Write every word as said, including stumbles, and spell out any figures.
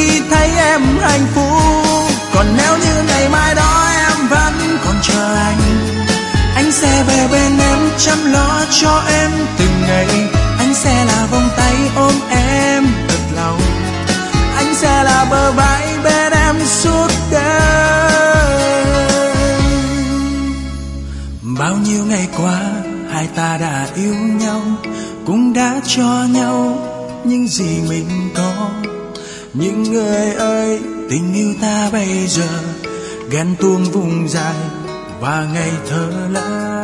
khi thấy em hạnh phúc. Còn nếu như ngày mai đó em vẫn còn chờ anh, anh sẽ về bên em chăm lo cho em từng ngày. Anh sẽ là vòng tay ôm em thật lòng, anh sẽ là bờ vai bên em suốt đời. Bao nhiêu ngày qua hai ta đã yêu nhau, cũng đã cho nhau những gì mình có. Nhưng người ơi, tình yêu ta bây giờ ghen tuông vùng dài và ngày thơ lỡ.